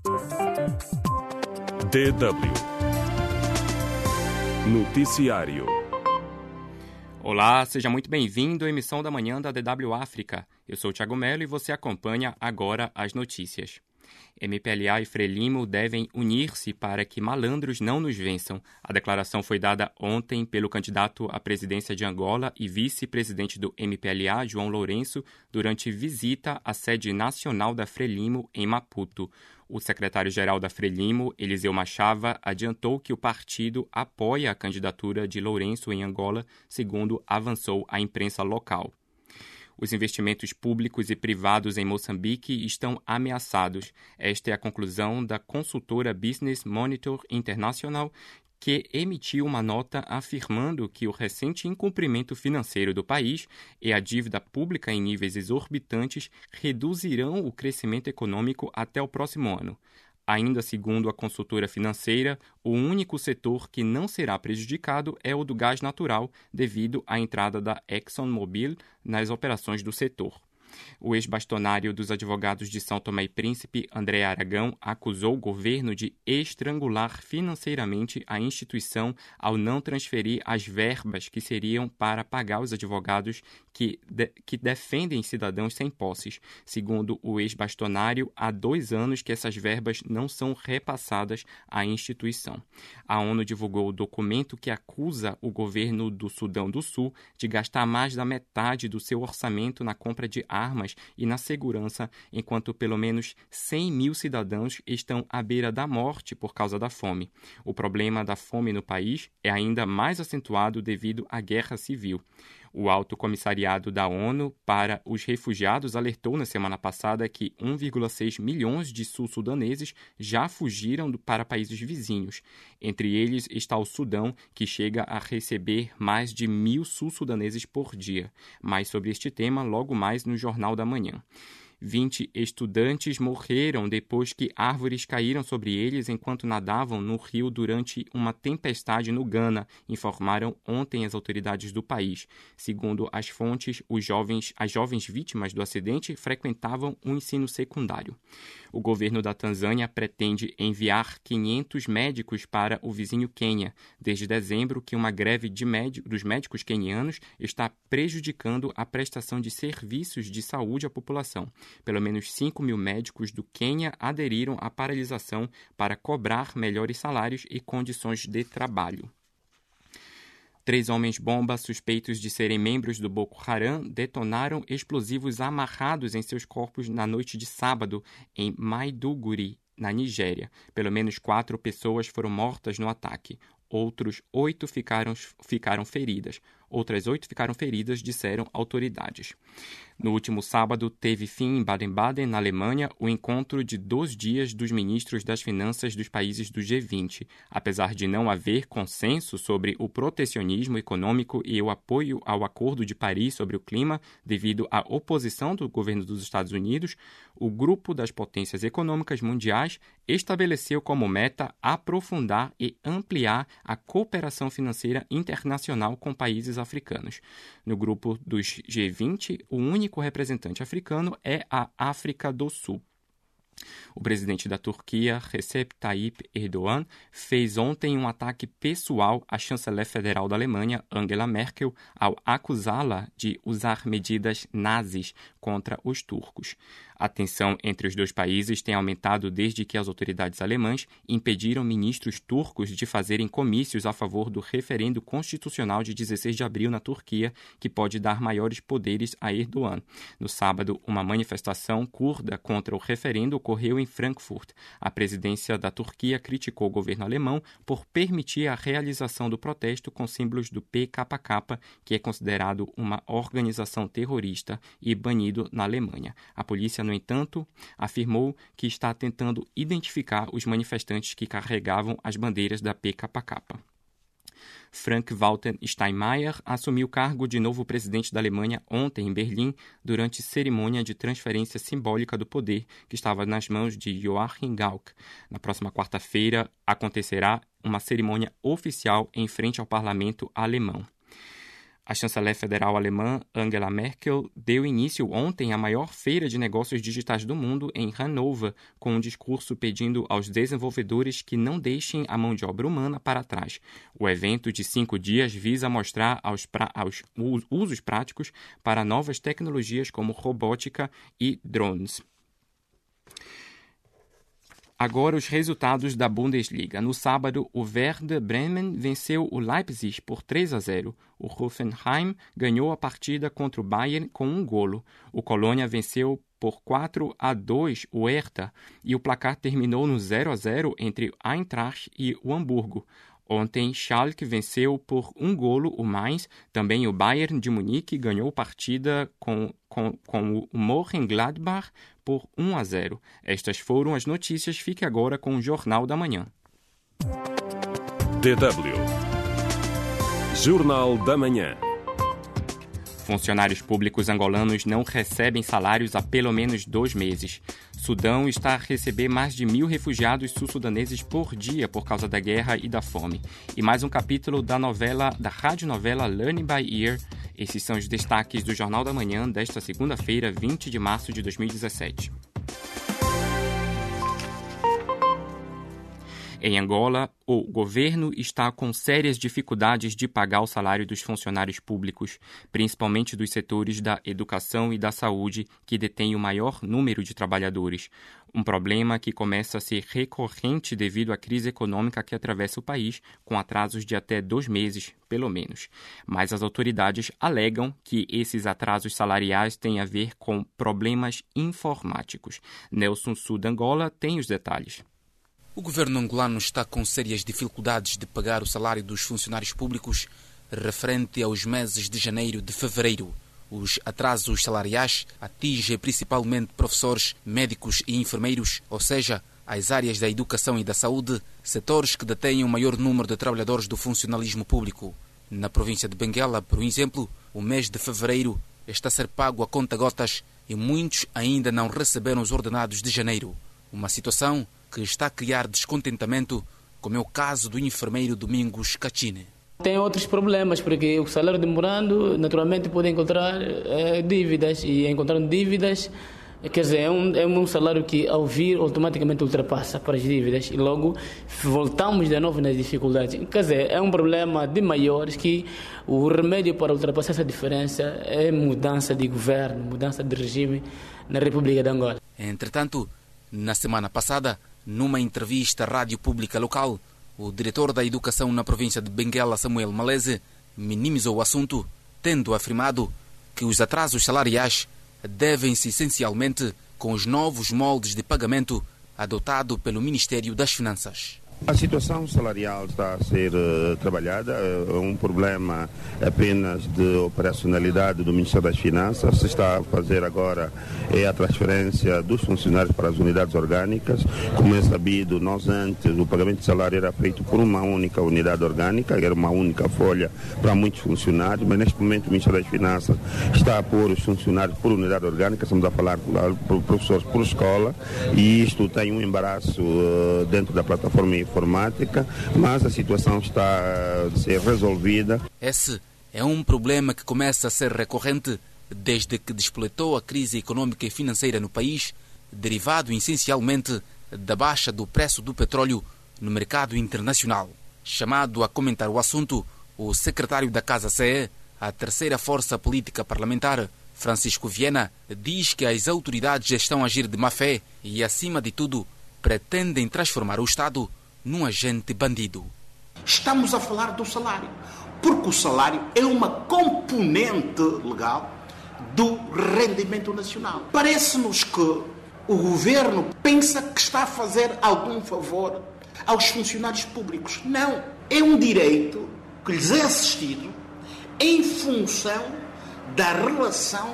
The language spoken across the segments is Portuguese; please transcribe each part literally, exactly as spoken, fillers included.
D W Noticiário. Olá, seja muito bem-vindo à emissão da manhã da D W África. Eu sou o Thiago Melo e você acompanha agora as notícias. M P L A e Frelimo devem unir-se para que malandros não nos vençam. A declaração foi dada ontem pelo candidato à presidência de Angola e vice-presidente do M P L A, João Lourenço, durante visita à sede nacional da Frelimo em Maputo. O secretário-geral da Frelimo, Eliseu Machava, adiantou que o partido apoia a candidatura de Lourenço em Angola, segundo avançou a imprensa local. Os investimentos públicos e privados em Moçambique estão ameaçados. Esta é a conclusão da consultora Business Monitor International, que emitiu uma nota afirmando que o recente incumprimento financeiro do país e a dívida pública em níveis exorbitantes reduzirão o crescimento econômico até o próximo ano. Ainda segundo a consultora financeira, o único setor que não será prejudicado é o do gás natural, devido à entrada da ExxonMobil nas operações do setor. O ex-bastonário dos advogados de São Tomé e Príncipe, André Aragão, acusou o governo de estrangular financeiramente a instituição ao não transferir as verbas que seriam para pagar os advogados que, de, que defendem cidadãos sem posses. Segundo o ex-bastonário, há dois anos que essas verbas não são repassadas à instituição. A ONU divulgou o documento que acusa o governo do Sudão do Sul de gastar mais da metade do seu orçamento na compra de armas e na segurança, enquanto pelo menos cem mil cidadãos estão à beira da morte por causa da fome. O problema da fome no país é ainda mais acentuado devido à guerra civil. O Alto Comissariado da ONU para os Refugiados alertou na semana passada que um vírgula seis milhões de sul-sudaneses já fugiram para países vizinhos. Entre eles está o Sudão, que chega a receber mais de mil sul-sudaneses por dia. Mais sobre este tema logo mais no Jornal da Manhã. vinte estudantes morreram depois que árvores caíram sobre eles enquanto nadavam no rio durante uma tempestade no Ghana, informaram ontem as autoridades do país. Segundo as fontes, os jovens, as jovens vítimas do acidente frequentavam o ensino secundário. O governo da Tanzânia pretende enviar quinhentos médicos para o vizinho Quênia, desde dezembro que uma greve de médico, dos médicos quenianos está prejudicando a prestação de serviços de saúde à população. Pelo menos cinco mil médicos do Quênia aderiram à paralisação para cobrar melhores salários e condições de trabalho. Três homens-bomba suspeitos de serem membros do Boko Haram detonaram explosivos amarrados em seus corpos na noite de sábado em Maiduguri, na Nigéria. Pelo menos quatro pessoas foram mortas no ataque. Outros oito ficaram, ficaram feridas. Outras oito ficaram feridas, disseram autoridades. No último sábado, teve fim em Baden-Baden, na Alemanha, o encontro de dois dias dos ministros das finanças dos países do G vinte. Apesar de não haver consenso sobre o protecionismo econômico e o apoio ao Acordo de Paris sobre o clima, devido à oposição do governo dos Estados Unidos, o Grupo das Potências Econômicas Mundiais estabeleceu como meta aprofundar e ampliar a cooperação financeira internacional com países africanos. No grupo dos G vinte, o único representante africano é a África do Sul. O presidente da Turquia, Recep Tayyip Erdogan, fez ontem um ataque pessoal à chanceler federal da Alemanha, Angela Merkel, ao acusá-la de usar medidas nazis contra os turcos. A tensão entre os dois países tem aumentado desde que as autoridades alemãs impediram ministros turcos de fazerem comícios a favor do referendo constitucional de dezesseis de abril na Turquia, que pode dar maiores poderes a Erdogan. No sábado, uma manifestação curda contra o referendo ocorreu em Frankfurt. A presidência da Turquia criticou o governo alemão por permitir a realização do protesto com símbolos do P K K, que é considerado uma organização terrorista e banido na Alemanha. A polícia, no entanto, afirmou que está tentando identificar os manifestantes que carregavam as bandeiras da P K K. Frank-Walter Steinmeier assumiu o cargo de novo presidente da Alemanha ontem em Berlim, durante cerimônia de transferência simbólica do poder que estava nas mãos de Joachim Gauck. Na próxima quarta-feira acontecerá uma cerimônia oficial em frente ao parlamento alemão. A chanceler federal alemã Angela Merkel deu início ontem à maior feira de negócios digitais do mundo em Hannover, com um discurso pedindo aos desenvolvedores que não deixem a mão de obra humana para trás. O evento de cinco dias visa mostrar aos, pra... aos usos práticos para novas tecnologias como robótica e drones. Agora os resultados da Bundesliga. No sábado, o Werder Bremen venceu o Leipzig por três a zero. O Hoffenheim ganhou a partida contra o Bayern com um golo. O Colônia venceu por quatro a dois o Hertha e o placar terminou no zero a zero entre Eintracht e o Hamburgo. Ontem, Schalke venceu por um golo o Mainz. Também o Bayern de Munique ganhou partida com, com, com o Mönchengladbach por um a zero. Estas foram as notícias. Fique agora com o Jornal da Manhã. D W Jornal da Manhã. Funcionários públicos angolanos não recebem salários há pelo menos dois meses. Sudão está a receber mais de mil refugiados sul-sudaneses por dia por causa da guerra e da fome. E mais um capítulo da novela, da radionovela Learning by Ear. Esses são os destaques do Jornal da Manhã desta segunda-feira, vinte de março de dois mil e dezessete. Em Angola, o governo está com sérias dificuldades de pagar o salário dos funcionários públicos, principalmente dos setores da educação e da saúde, que detêm o maior número de trabalhadores. Um problema que começa a ser recorrente devido à crise econômica que atravessa o país, com atrasos de até dois meses, pelo menos. Mas as autoridades alegam que esses atrasos salariais têm a ver com problemas informáticos. Nelson Sul de Angola tem os detalhes. O governo angolano está com sérias dificuldades de pagar o salário dos funcionários públicos referente aos meses de janeiro e de fevereiro. Os atrasos salariais atingem principalmente professores, médicos e enfermeiros, ou seja, as áreas da educação e da saúde, setores que detêm o maior número de trabalhadores do funcionalismo público. Na província de Benguela, por exemplo, o mês de fevereiro está a ser pago a conta-gotas e muitos ainda não receberam os ordenados de janeiro. Uma situação que está a criar descontentamento, como é o caso do enfermeiro Domingos Cachine. Tem outros problemas, porque o salário demorando, naturalmente pode encontrar é, dívidas, e encontrando dívidas, quer dizer, é um, é um salário que ao vir automaticamente ultrapassa para as dívidas e logo voltamos de novo nas dificuldades. Quer dizer, é um problema de maiores que o remédio para ultrapassar essa diferença é mudança de governo, mudança de regime na República de Angola. Entretanto, na semana passada, numa entrevista à rádio pública local, o diretor da educação na província de Benguela, Samuel Malese, minimizou o assunto, tendo afirmado que os atrasos salariais devem-se essencialmente com os novos moldes de pagamento adotado pelo Ministério das Finanças. A situação salarial está a ser uh, trabalhada, é um problema apenas de operacionalidade do Ministério das Finanças. Se está a fazer agora é a transferência dos funcionários para as unidades orgânicas. Como é sabido, nós antes o pagamento de salário era feito por uma única unidade orgânica, era uma única folha para muitos funcionários, mas neste momento o Ministério das Finanças está a pôr os funcionários por unidade orgânica, estamos a falar por professores por escola, e isto tem um embaraço uh, dentro da plataforma informática, mas a situação está a ser resolvida. Esse é um problema que começa a ser recorrente desde que despletou a crise econômica e financeira no país, derivado essencialmente da baixa do preço do petróleo no mercado internacional. Chamado a comentar o assunto, o secretário da Casa C E, a terceira força política parlamentar, Francisco Viena, diz que as autoridades estão a agir de má fé e, acima de tudo, pretendem transformar o Estado num agente bandido. Estamos a falar do salário, porque o salário é uma componente legal do rendimento nacional. Parece-nos que o governo pensa que está a fazer algum favor aos funcionários públicos. Não, é um direito que lhes é assistido em função da relação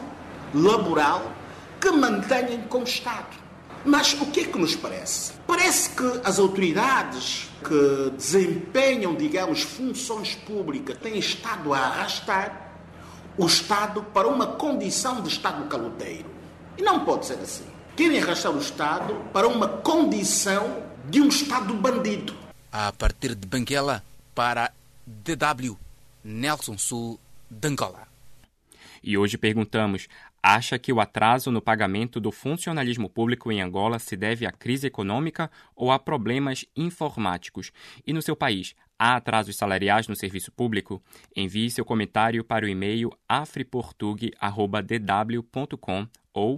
laboral que mantêm com o Estado. Mas o que é que nos parece? Parece que as autoridades que desempenham, digamos, funções públicas têm estado a arrastar o Estado para uma condição de Estado caloteiro. E não pode ser assim. Querem arrastar o Estado para uma condição de um Estado bandido. A partir de Benguela, para D W, Nelson Sul de Angola. E hoje perguntamos: acha que o atraso no pagamento do funcionalismo público em Angola se deve à crise econômica ou a problemas informáticos? E no seu país, há atrasos salariais no serviço público? Envie seu comentário para o e-mail afriportug arroba d w ponto com ou...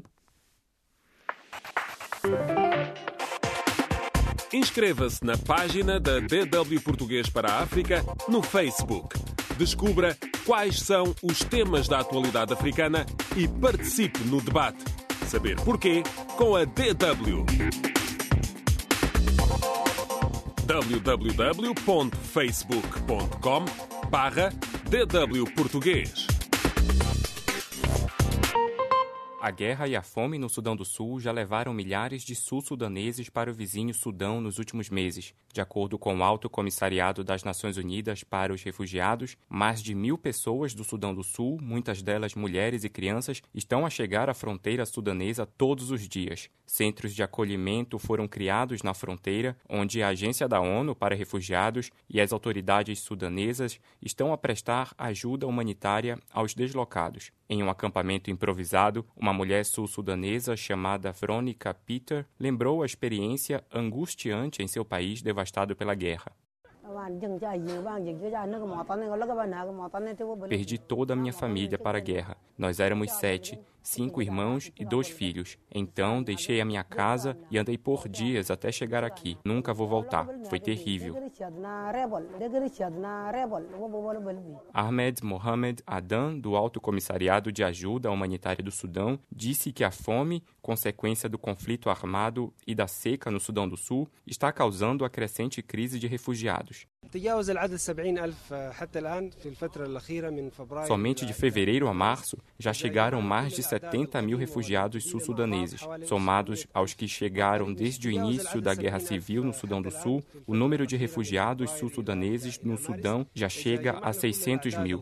Inscreva-se na página da D W Português para a África no Facebook. Descubra quais são os temas da atualidade africana e participe no debate. Saber porquê com a D W. w w w ponto facebook ponto com barra D W Português. A guerra e a fome no Sudão do Sul já levaram milhares de sul-sudaneses para o vizinho Sudão nos últimos meses. De acordo com o Alto Comissariado das Nações Unidas para os Refugiados, mais de mil pessoas do Sudão do Sul, muitas delas mulheres e crianças, estão a chegar à fronteira sudanesa todos os dias. Centros de acolhimento foram criados na fronteira, onde a Agência da ONU para Refugiados e as autoridades sudanesas estão a prestar ajuda humanitária aos deslocados. Em um acampamento improvisado, uma mulher sul-sudanesa chamada Veronica Peter lembrou a experiência angustiante em seu país devastado pela guerra. Perdi toda a minha família para a guerra. Nós éramos sete, cinco irmãos e dois filhos. Então, deixei a minha casa e andei por dias até chegar aqui. Nunca vou voltar. Foi terrível. Ahmed Mohamed Adan, do Alto Comissariado de Ajuda Humanitária do Sudão, disse que a fome, consequência do conflito armado e da seca no Sudão do Sul, está causando a crescente crise de refugiados. Somente de fevereiro a março, já chegaram mais de setenta mil refugiados sul-sudaneses. Somados aos que chegaram desde o início da Guerra Civil no Sudão do Sul, o número de refugiados sul-sudaneses no Sudão já chega a seiscentos mil.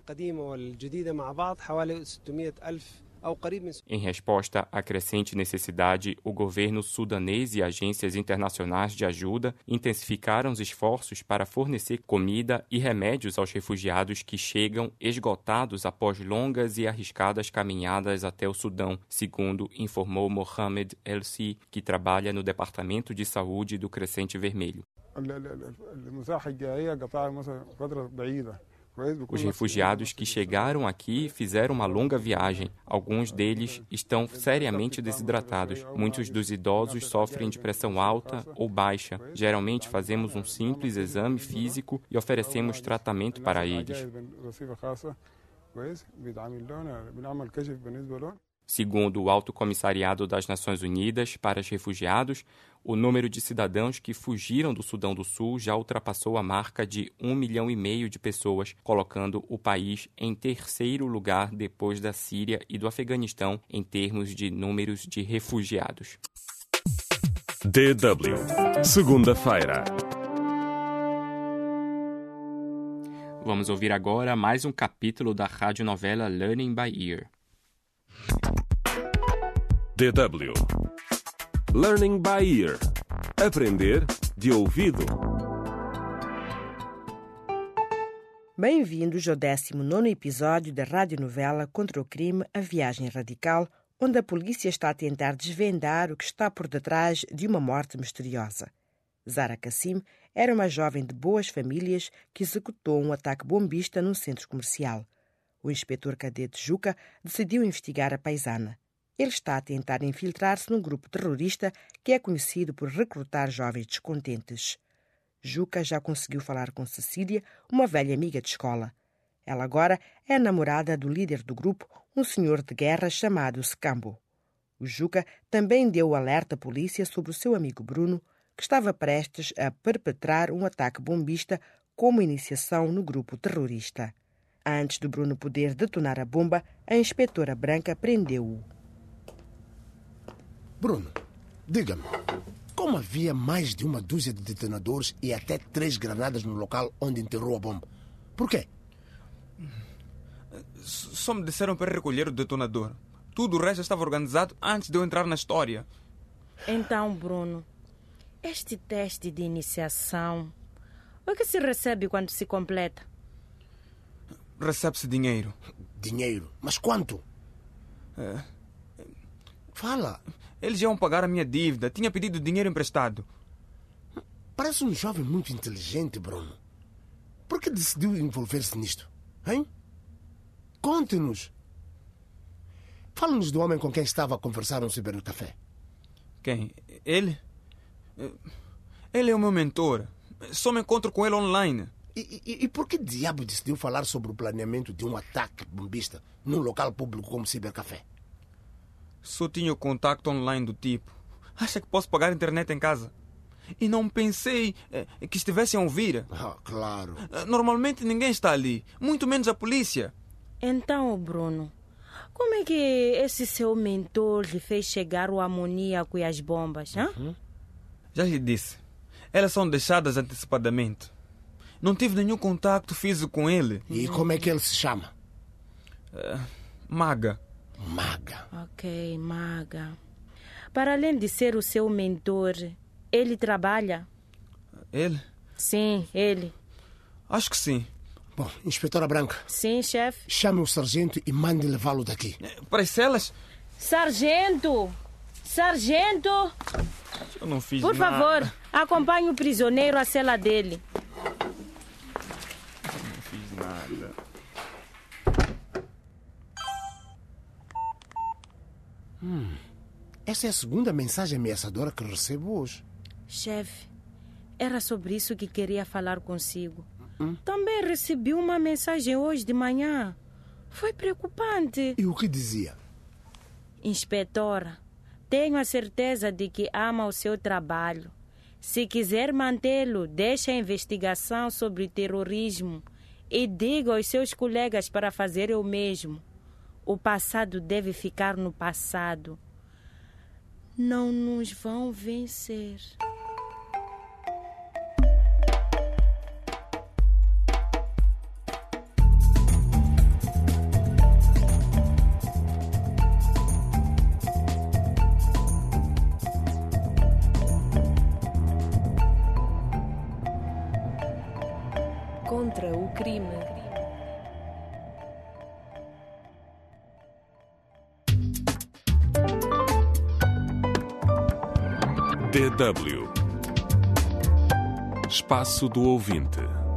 Em resposta à crescente necessidade, o governo sudanês e agências internacionais de ajuda intensificaram os esforços para fornecer comida e remédios aos refugiados que chegam esgotados após longas e arriscadas caminhadas até o Sudão, segundo informou Mohamed El-Si, que trabalha no Departamento de Saúde do Crescente Vermelho. Os refugiados que chegaram aqui fizeram uma longa viagem. Alguns deles estão seriamente desidratados. Muitos dos idosos sofrem de pressão alta ou baixa. Geralmente fazemos um simples exame físico e oferecemos tratamento para eles. Segundo o Alto Comissariado das Nações Unidas para os Refugiados, o número de cidadãos que fugiram do Sudão do Sul já ultrapassou a marca de um milhão e meio de pessoas, colocando o país em terceiro lugar depois da Síria e do Afeganistão em termos de números de refugiados. D W, segunda-feira. Vamos ouvir agora mais um capítulo da radionovela Learning by Ear. D W. Learning by Ear. Aprender de ouvido. Bem-vindos ao décimo nono episódio da radionovela Contra o Crime, A Viagem Radical, onde a polícia está a tentar desvendar o que está por detrás de uma morte misteriosa. Zara Kassim era uma jovem de boas famílias que executou um ataque bombista num centro comercial. O inspetor cadete Juca decidiu investigar a paisana. Ele está a tentar infiltrar-se num grupo terrorista que é conhecido por recrutar jovens descontentes. Juca já conseguiu falar com Cecília, uma velha amiga de escola. Ela agora é a namorada do líder do grupo, um senhor de guerra chamado Secambo. O Juca também deu o alerta à polícia sobre o seu amigo Bruno, que estava prestes a perpetrar um ataque bombista como iniciação no grupo terrorista. Antes do Bruno poder detonar a bomba, a inspetora branca prendeu-o. Bruno, diga-me, como havia mais de uma dúzia de detonadores e até três granadas no local onde enterrou a bomba? Por quê? Só me disseram para recolher o detonador. Tudo o resto estava organizado antes de eu entrar na história. Então, Bruno, este teste de iniciação, o que se recebe quando se completa? recebe-se dinheiro. Dinheiro? Mas quanto? É, Fala. eles iam pagar a minha dívida. Tinha pedido dinheiro emprestado. Parece um jovem muito inteligente, Bruno. Por que decidiu envolver-se nisto? Hein? Conte-nos. Fala-nos do homem com quem estava a conversar no cibercafé. Quem? Ele? Ele é o meu mentor. Só me encontro com ele online. E, e, e por que diabo decidiu falar sobre o planeamento de um ataque bombista num local público como cibercafé? Só tinha o contacto online do tipo. Acha que posso pagar a internet em casa? E não pensei eh, que estivessem a ouvir. Ah, claro. Normalmente ninguém está ali, muito menos a polícia. Então, Bruno, como é que esse seu mentor lhe fez chegar o amoníaco e as bombas? Uhum. Já lhe disse, elas são deixadas antecipadamente. Não tive nenhum contacto físico com ele. E como é que ele se chama? Uh, Maga. Maga. Ok, Maga. Para além de ser o seu mentor, ele trabalha? Ele? Sim, ele. Acho que sim. Bom, Inspetora Branca. Sim, chefe. Chame o sargento e mande levá-lo daqui. Para as celas? Sargento! Sargento! Eu não fiz Por nada. favor, acompanhe o prisioneiro à cela dele. Eu não fiz nada. Hum, essa é a segunda mensagem ameaçadora que recebo hoje. Chefe, era sobre isso que queria falar consigo. Hum? Também recebi uma mensagem hoje de manhã. Foi preocupante. E o que dizia? Inspetora, tenho a certeza de que ama o seu trabalho. Se quiser mantê-lo, deixe a investigação sobre terrorismo e diga aos seus colegas para fazerem o mesmo. O passado deve ficar no passado. Não nos vão vencer. Contra o crime. D W Espaço do Ouvinte.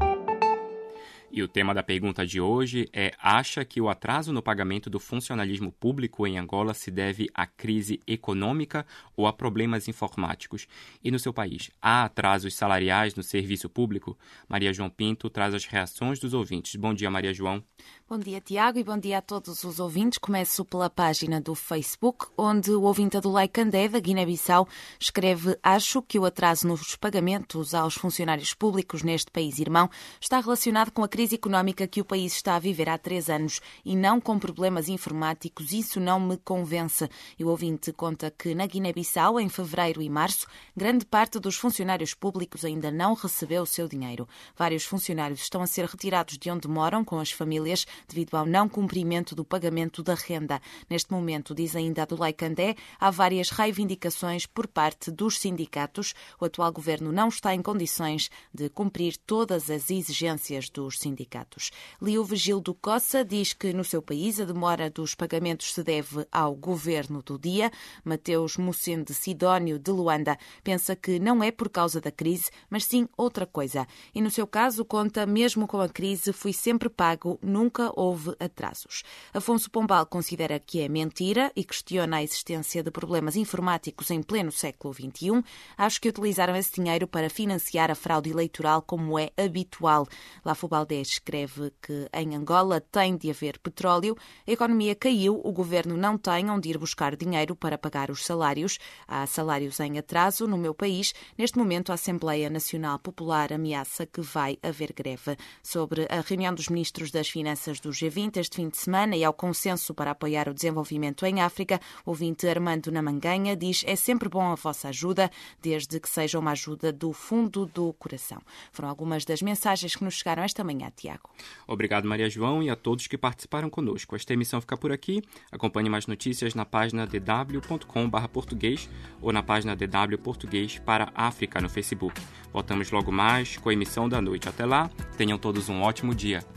E o tema da pergunta de hoje é: acha que o atraso no pagamento do funcionalismo público em Angola se deve à crise econômica ou a problemas informáticos? E no seu país, há atrasos salariais no serviço público? Maria João Pinto traz as reações dos ouvintes. Bom dia, Maria João. Bom dia, Tiago, e bom dia a todos os ouvintes. Começo pela página do Facebook, onde o ouvinte Adulay Candé, da Guiné-Bissau, escreve: acho que o atraso nos pagamentos aos funcionários públicos neste país irmão está relacionado com a crise económica que o país está a viver há três anos e não com problemas informáticos. Isso não me convence. E o ouvinte conta que na Guiné-Bissau, em fevereiro e março, grande parte dos funcionários públicos ainda não recebeu o seu dinheiro. Vários funcionários estão a ser retirados de onde moram com as famílias devido ao não cumprimento do pagamento da renda. Neste momento, diz ainda Adulay Candé, há várias reivindicações por parte dos sindicatos. O atual governo não está em condições de cumprir todas as exigências dos sindicatos. Liu Vigildo Coça diz que no seu país a demora dos pagamentos se deve ao governo do dia. Mateus Mucende Sidónio, de Luanda, pensa que não é por causa da crise, mas sim outra coisa. E no seu caso, conta, mesmo com a crise, fui sempre pago, nunca houve atrasos. Afonso Pombal considera que é mentira e questiona a existência de problemas informáticos em pleno século vinte e um. Acho que utilizaram esse dinheiro para financiar a fraude eleitoral, como é habitual. Lafo Baldés escreve que em Angola tem de haver petróleo, a economia caiu, o governo não tem onde ir buscar dinheiro para pagar os salários. Há salários em atraso no meu país. Neste momento, a Assembleia Nacional Popular ameaça que vai haver greve. Sobre a reunião dos ministros das Finanças do G vinte este fim de semana e ao consenso para apoiar o desenvolvimento em África, o ouvinte Armando Namanganha diz: é sempre bom a vossa ajuda, desde que seja uma ajuda do fundo do coração. Foram algumas das mensagens que nos chegaram esta manhã, Tiago. Obrigado, Maria João, e a todos que participaram conosco. Esta emissão fica por aqui. Acompanhe mais notícias na página d w ponto com barra português ou na página D W Português para África no Facebook. Voltamos logo mais com a emissão da noite. Até lá, tenham todos um ótimo dia.